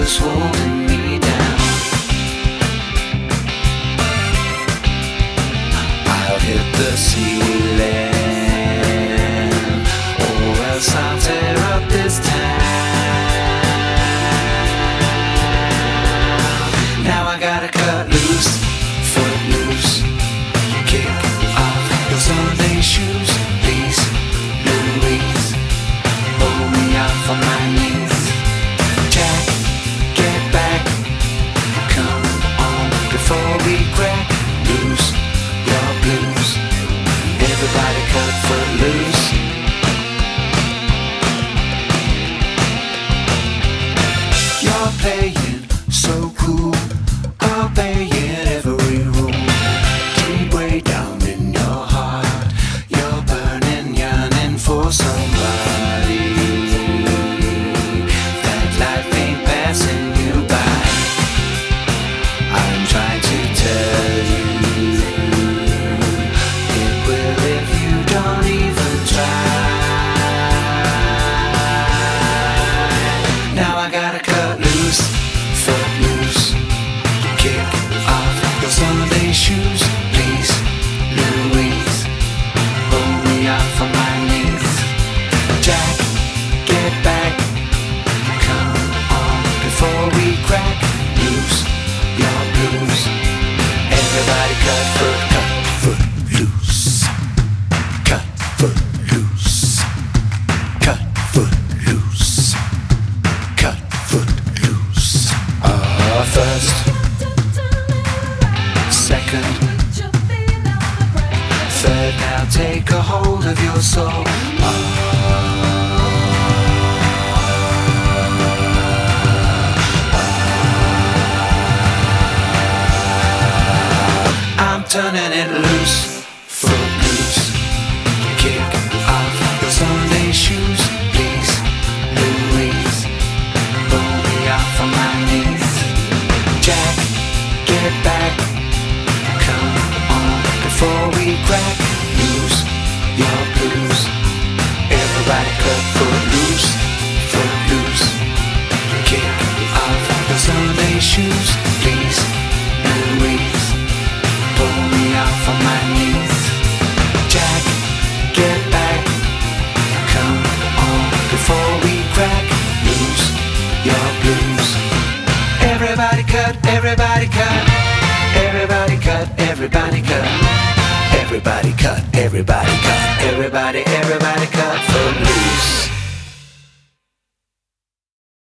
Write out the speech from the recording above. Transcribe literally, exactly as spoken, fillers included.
was holding me down. I'll hit the ceiling, or else I'll tear up this town. Now I gotta cut loose, foot loose, kick off your Sunday shoes, please, Louise, pull me off on my knees. Jack, get back, come on before we crack loose your blues. Everybody cut foot loose. You're playing so cool, obeying every rule. Deep way down in your heart, you're burning, yearning for somebody. That life ain't passing you by. I'm trying to tell you, it will if you don't even try. Now I gotta cut loose, foot loose, kick off your Sunday shoes, please, Louise, pull me off on my knees. Jack, get back, come on before we crack loose your blues. Everybody cut foot, cut foot loose, cut foot loose, cut foot loose, cut foot loose. Uh, first, second, third, now take a hold of your soul. I'm turning it loose, foot loose, kick off your Sunday shoes, please, Louise, pull me off on my knees. Jack, get back, come on before we crack loose your blues. Everybody cut foot loose, foot loose, kick off your Sunday shoes, please, Louise, pull me off on my knees. Jack, get back, come on before we crack loose your blues. Everybody cut, everybody cut, everybody cut, everybody cut, everybody cut, everybody cut, everybody, everybody cut foot loose.